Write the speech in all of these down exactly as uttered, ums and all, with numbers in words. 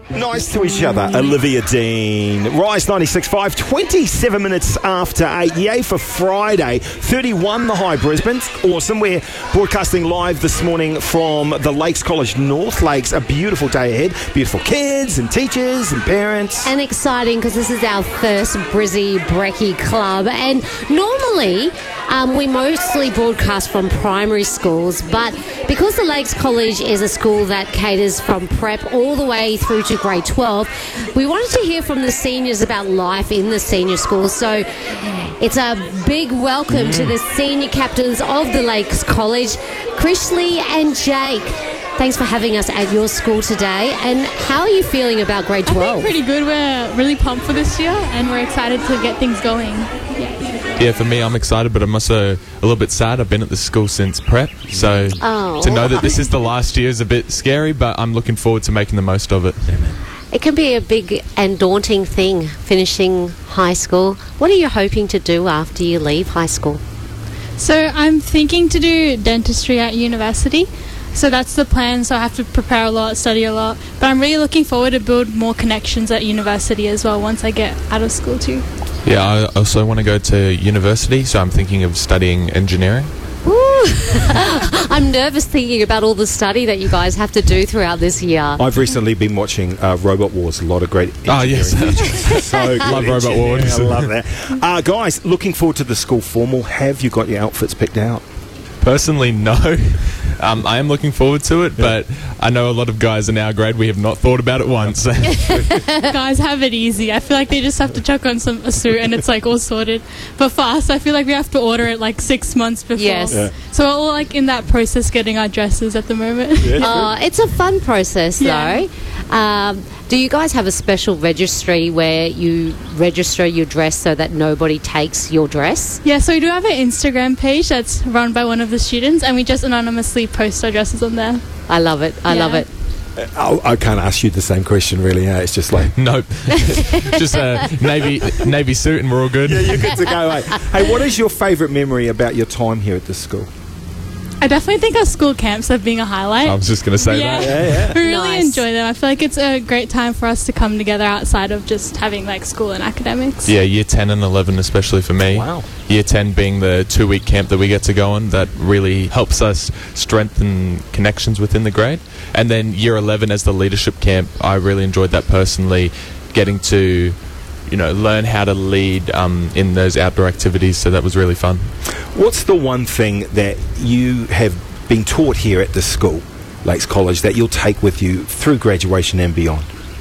Nice to each other, Olivia Dean. Rise ninety-six point five, twenty-seven minutes after eight. Yay for Friday. thirty-one the high, Brisbane. Awesome. We're broadcasting live this morning from the Lakes College North Lakes. A beautiful day ahead. Beautiful kids and teachers and parents. And exciting because this is our first Brizzy Brekkie Club. And normally um, we mostly broadcast from primary schools, but because the Lakes College is a school that caters from prep all the way through to grade twelve, we wanted to hear from the seniors about life in the senior school. So it's a big welcome mm. to the senior captains of the Lakes College, Krishley and Jake. Thanks for having us at your school today. And how are you feeling about grade twelve? I think pretty good. We're really pumped for this year and we're excited to get things going. Yeah. Yeah, for me, I'm excited, but I'm also a little bit sad. I've been at the school since prep, so oh. to know that this is the last year is a bit scary, but I'm looking forward to making the most of it. It can be a big and daunting thing, finishing high school. What are you hoping to do after you leave high school? So I'm thinking to do dentistry at university. So that's the plan, so I have to prepare a lot, study a lot. But I'm really looking forward to build more connections at university as well once I get out of school too. Yeah, I also want to go to university, so I'm thinking of studying engineering. Ooh. I'm nervous thinking about all the study that you guys have to do throughout this year. I've recently been watching uh, Robot Wars, a lot of great Oh, yes. so love Robot Wars. I love that. Uh, guys, looking forward to the school formal. Have you got your outfits picked out? Personally, no. Um, I am looking forward to it, yeah. but I know a lot of guys in our grade, we have not thought about it once. Guys have it easy. I feel like they just have to chuck on some a suit and it's like all sorted. But for us, I feel like we have to order it like six months before. Yes. Yeah. So we're all like in that process getting our dresses at the moment. Yeah. Uh, it's a fun process, Yeah. though. Um, do you guys have a special registry where you register your dress so that nobody takes your dress? Yeah, so we do have an Instagram page that's run by one of the students and we just anonymously post our dresses on there. I love it. I Yeah. love it. I, I can't ask you the same question, really. Yeah, it's just like Nope. Just a navy navy suit and we're all good. yeah, you're good to go. Hey, hey, what is your favourite memory about your time here at this school? I definitely think our school camps have been a highlight. I was just going to say Yeah. that. Yeah, yeah. We really Nice. enjoy them. I feel like it's a great time for us to come together outside of just having like school and academics. Yeah, year ten and eleven especially for me. Wow. Year ten being the two-week camp that we get to go on, that really helps us strengthen connections within the grade. And then year eleven as the leadership camp, I really enjoyed that personally, getting to, you know, learn how to lead um, in those outdoor activities, so that was really fun. What's the one thing that you have been taught here at this school, Lakes College, that you'll take with you through graduation and beyond?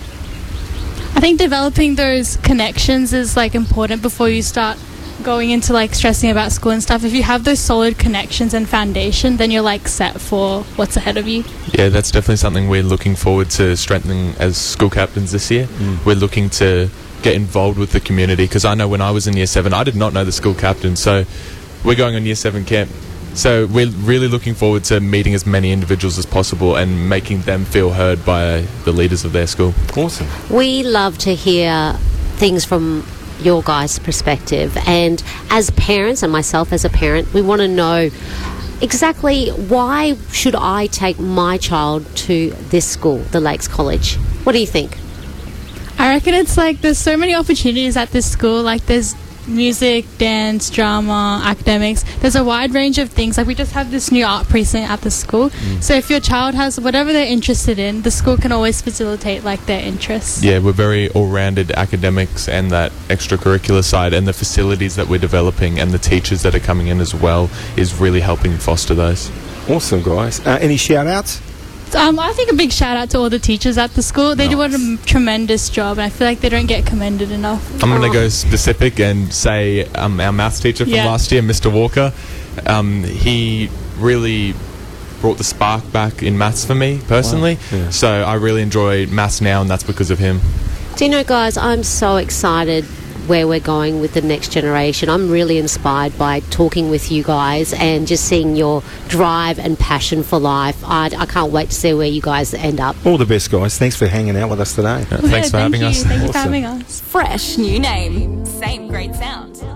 I think developing those connections is like important before you start going into like stressing about school and stuff. If you have those solid connections and foundation, then you're like set for what's ahead of you. Yeah, that's definitely something we're looking forward to strengthening as school captains this year. Mm. We're looking to get involved with the community, because I know when I was in year seven, I did not know the school captain, so we're going on year seven camp. So we're really looking forward to meeting as many individuals as possible and making them feel heard by the leaders of their school. Awesome. We love to hear things from your guys' perspective, and as parents, and myself as a parent, we want to know exactly why should I take my child to this school, the Lakes College. What do you think? I reckon it's like there's so many opportunities at this school. Like there's music, dance, drama, academics. There's a wide range of things. Like we just have this new art precinct at the school. Mm. So if your child has whatever they're interested in, the school can always facilitate like their interests. Yeah, we're very all-rounded academics and that extracurricular side, and the facilities that we're developing and the teachers that are coming in as well is really helping foster those. Awesome, guys. Uh, any shout-outs? Um, I think a big shout out to all the teachers at the school. They do a m- tremendous job, and I feel like they don't get commended enough. I'm going to Oh. go specific and say um, our maths teacher from Yeah. last year, Mister Walker, um, he really brought the spark back in maths for me personally. Wow. Yeah. So I really enjoy maths now, and that's because of him. Do you know, guys, I'm so excited where we're going with the next generation. I'm really inspired by talking with you guys and just seeing your drive and passion for life. I, I can't wait to see where you guys end up. All the best, guys. Thanks for hanging out with us today. Uh, thanks for Thank having you. us. Thank you for Awesome. having us. Fresh new name, same great sound.